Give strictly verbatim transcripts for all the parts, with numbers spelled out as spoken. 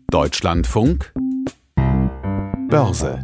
Deutschlandfunk Börse.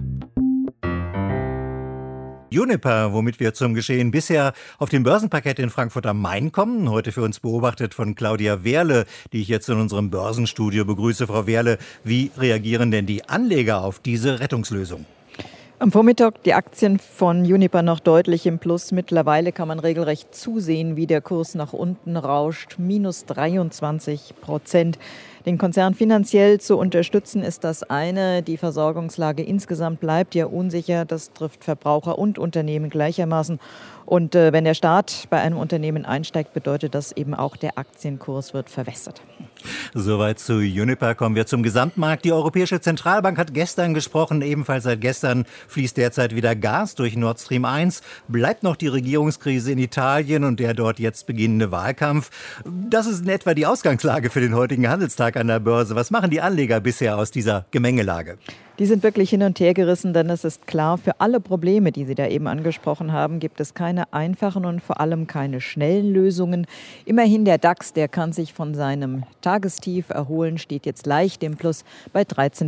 Uniper, womit wir zum Geschehen bisher auf dem Börsenparkett in Frankfurt am Main kommen. Heute für uns beobachtet von Claudia Wehrle, die ich jetzt in unserem Börsenstudio begrüße. Frau Wehrle, wie reagieren denn die Anleger auf diese Rettungslösung? Am Vormittag die Aktien von Uniper noch deutlich im Plus. Mittlerweile kann man regelrecht zusehen, wie der Kurs nach unten rauscht. Minus dreiundzwanzig Prozent. Den Konzern finanziell zu unterstützen ist das eine. Die Versorgungslage insgesamt bleibt ja unsicher. Das trifft Verbraucher und Unternehmen gleichermaßen. Und äh, wenn der Staat bei einem Unternehmen einsteigt, bedeutet das eben auch, der Aktienkurs wird verwässert. Soweit zu Uniper. Kommen wir zum Gesamtmarkt. Die Europäische Zentralbank hat gestern gesprochen. Ebenfalls seit gestern fließt derzeit wieder Gas durch Nord Stream eins. Bleibt noch die Regierungskrise in Italien und der dort jetzt beginnende Wahlkampf. Das ist in etwa die Ausgangslage für den heutigen Handelstag an der Börse. Was machen die Anleger bisher aus dieser Gemengelage? Die sind wirklich hin und her gerissen, denn es ist klar, für alle Probleme, die Sie da eben angesprochen haben, gibt es keine einfachen und vor allem keine schnellen Lösungen. Immerhin der DAX, der kann sich von seinem Tagestief erholen, steht jetzt leicht im Plus bei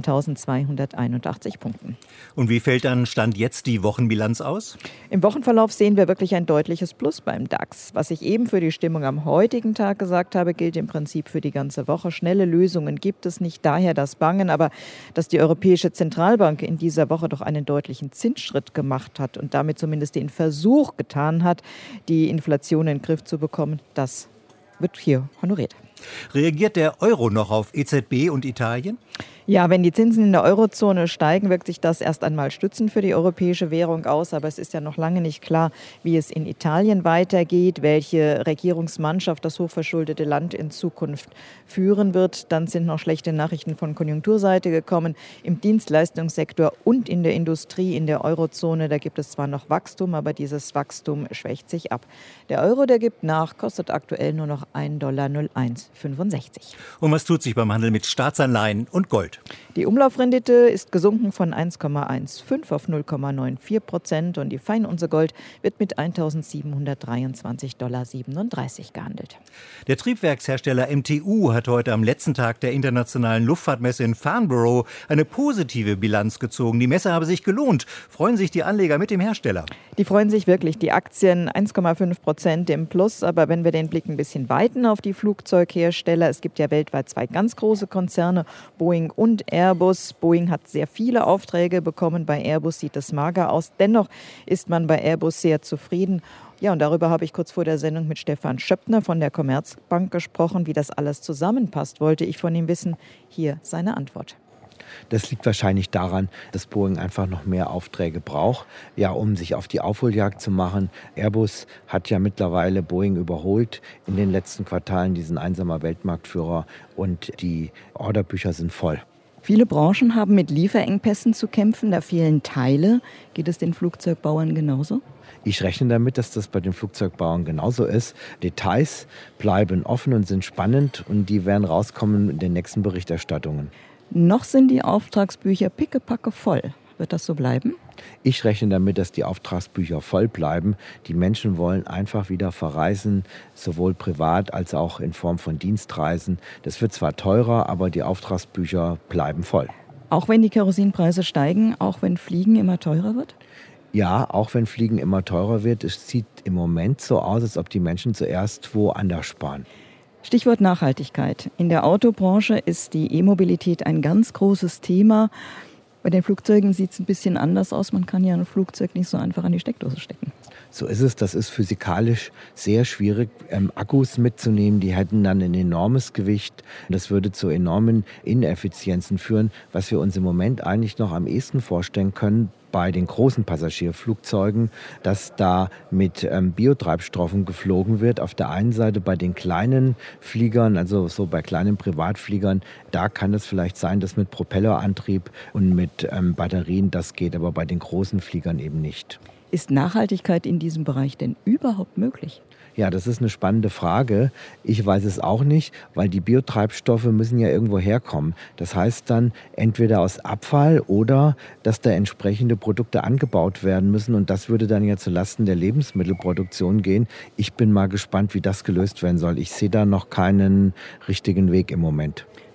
dreizehntausendzweihunderteinundachtzig Punkten. Und wie fällt dann Stand jetzt die Wochenbilanz aus? Im Wochenverlauf sehen wir wirklich ein deutliches Plus beim DAX. Was ich eben für die Stimmung am heutigen Tag gesagt habe, gilt im Prinzip für die ganze Woche. Schnelle Lösungen gibt es nicht, daher das Bangen, aber dass die Europäische Zentralbank in dieser Woche doch einen deutlichen Zinsschritt gemacht hat und damit zumindest den Versuch getan hat, die Inflation in den Griff zu bekommen, das wird hier honoriert. Reagiert der Euro noch auf E Z B und Italien? Ja, wenn die Zinsen in der Eurozone steigen, wirkt sich das erst einmal stützend für die europäische Währung aus. Aber es ist ja noch lange nicht klar, wie es in Italien weitergeht, welche Regierungsmannschaft das hochverschuldete Land in Zukunft führen wird. Dann sind noch schlechte Nachrichten von Konjunkturseite gekommen. Im Dienstleistungssektor und in der Industrie in der Eurozone, da gibt es zwar noch Wachstum, aber dieses Wachstum schwächt sich ab. Der Euro, der gibt nach, kostet aktuell nur noch ein Komma null eins fünfundsechzig. Und was tut sich beim Handel mit Staatsanleihen und Gold? Die Umlaufrendite ist gesunken von eins Komma fünfzehn auf null Komma vierundneunzig Prozent und die Feinunze Gold wird mit eintausendsiebenhundertdreiundzwanzig Komma siebenunddreißig Dollar gehandelt. Der Triebwerkshersteller M T U hat heute am letzten Tag der internationalen Luftfahrtmesse in Farnborough eine positive Bilanz gezogen. Die Messe habe sich gelohnt. Freuen sich die Anleger mit dem Hersteller? Die freuen sich wirklich. Die Aktien eins Komma fünf Prozent im Plus. Aber wenn wir den Blick ein bisschen weiten auf die Flugzeughersteller, es gibt ja weltweit zwei ganz große Konzerne, Boeing und und Airbus. Boeing hat sehr viele Aufträge bekommen. Bei Airbus sieht es mager aus. Dennoch ist man bei Airbus sehr zufrieden. Ja, und darüber habe ich kurz vor der Sendung mit Stefan Schöppner von der Commerzbank gesprochen. Wie das alles zusammenpasst, wollte ich von ihm wissen. Hier seine Antwort. Das liegt wahrscheinlich daran, dass Boeing einfach noch mehr Aufträge braucht, ja, um sich auf die Aufholjagd zu machen. Airbus hat ja mittlerweile Boeing überholt in den letzten Quartalen, diesen einsamer Weltmarktführer, und die Orderbücher sind voll. Viele Branchen haben mit Lieferengpässen zu kämpfen, da fehlen Teile. Geht es den Flugzeugbauern genauso? Ich rechne damit, dass das bei den Flugzeugbauern genauso ist. Details bleiben offen und sind spannend und die werden rauskommen in den nächsten Berichterstattungen. Noch sind die Auftragsbücher pickepacke voll. Wird das so bleiben? Ich rechne damit, dass die Auftragsbücher voll bleiben. Die Menschen wollen einfach wieder verreisen, sowohl privat als auch in Form von Dienstreisen. Das wird zwar teurer, aber die Auftragsbücher bleiben voll. Auch wenn die Kerosinpreise steigen, auch wenn Fliegen immer teurer wird? Ja, auch wenn Fliegen immer teurer wird. Es sieht im Moment so aus, als ob die Menschen zuerst woanders sparen. Stichwort Nachhaltigkeit. In der Autobranche ist die E-Mobilität ein ganz großes Thema. Bei den Flugzeugen sieht es ein bisschen anders aus. Man kann ja ein Flugzeug nicht so einfach an die Steckdose stecken. So ist es. Das ist physikalisch sehr schwierig, ähm, Akkus mitzunehmen. Die hätten dann ein enormes Gewicht. Das würde zu enormen Ineffizienzen führen, was wir uns im Moment eigentlich noch am ehesten vorstellen können bei den großen Passagierflugzeugen, dass da mit ähm, Biotreibstoffen geflogen wird. Auf der einen Seite bei den kleinen Fliegern, also so bei kleinen Privatfliegern, da kann es vielleicht sein, dass mit Propellerantrieb und mit ähm, Batterien das geht, aber bei den großen Fliegern eben nicht. Ist Nachhaltigkeit in diesem Bereich denn überhaupt möglich? Ja, das ist eine spannende Frage. Ich weiß es auch nicht, weil die Biotreibstoffe müssen ja irgendwo herkommen. Das heißt dann entweder aus Abfall oder dass da entsprechende Produkte angebaut werden müssen. Und das würde dann ja zulasten der Lebensmittelproduktion gehen. Ich bin mal gespannt, wie das gelöst werden soll. Ich sehe da noch keinen richtigen Weg im Moment.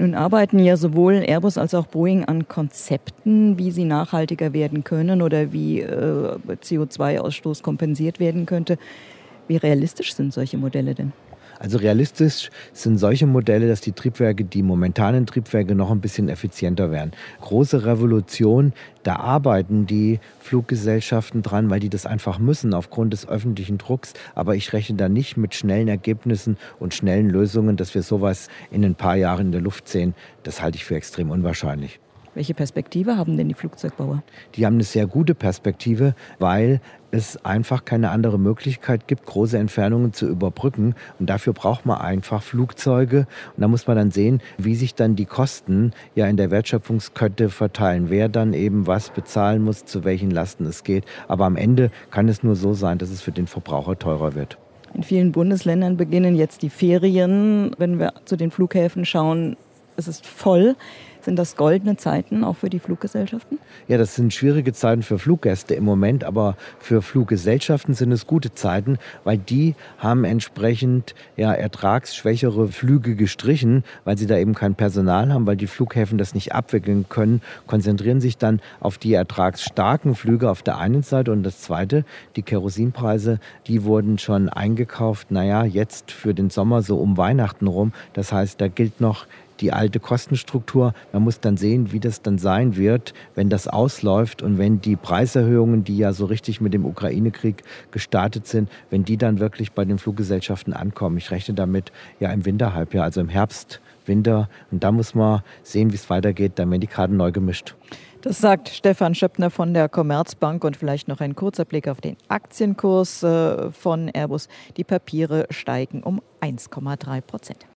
Nun arbeiten ja sowohl Airbus als auch Boeing an Konzepten, wie sie nachhaltiger werden können oder wie äh, C O zwei Ausstoß kompensiert werden könnte. Wie realistisch sind solche Modelle denn? Also realistisch sind solche Modelle, dass die Triebwerke, die momentanen Triebwerke, noch ein bisschen effizienter werden. Große Revolution, da arbeiten die Fluggesellschaften dran, weil die das einfach müssen aufgrund des öffentlichen Drucks. Aber ich rechne da nicht mit schnellen Ergebnissen und schnellen Lösungen, dass wir sowas in ein paar Jahren in der Luft sehen. Das halte ich für extrem unwahrscheinlich. Welche Perspektive haben denn die Flugzeugbauer? Die haben eine sehr gute Perspektive, weil es einfach keine andere Möglichkeit gibt, große Entfernungen zu überbrücken. Und dafür braucht man einfach Flugzeuge. Und da muss man dann sehen, wie sich dann die Kosten ja in der Wertschöpfungskette verteilen. Wer dann eben was bezahlen muss, zu welchen Lasten es geht. Aber am Ende kann es nur so sein, dass es für den Verbraucher teurer wird. In vielen Bundesländern beginnen jetzt die Ferien. Wenn wir zu den Flughäfen schauen, es ist voll. Sind das goldene Zeiten auch für die Fluggesellschaften? Ja, das sind schwierige Zeiten für Fluggäste im Moment, aber für Fluggesellschaften sind es gute Zeiten, weil die haben entsprechend ja, ertragsschwächere Flüge gestrichen, weil sie da eben kein Personal haben, weil die Flughäfen das nicht abwickeln können, konzentrieren sich dann auf die ertragsstarken Flüge auf der einen Seite und das Zweite, die Kerosinpreise, die wurden schon eingekauft, naja, jetzt für den Sommer so um Weihnachten rum. Das heißt, da gilt noch die alte Kostenstruktur. Man muss dann sehen, wie das dann sein wird, wenn das ausläuft und wenn die Preiserhöhungen, die ja so richtig mit dem Ukraine-Krieg gestartet sind, wenn die dann wirklich bei den Fluggesellschaften ankommen. Ich rechne damit ja im Winterhalbjahr, also im Herbst, Winter. Und da muss man sehen, wie es weitergeht. Da werden die Karten neu gemischt. Das sagt Stefan Schöppner von der Commerzbank und vielleicht noch ein kurzer Blick auf den Aktienkurs von Airbus. Die Papiere steigen um eins Komma drei Prozent.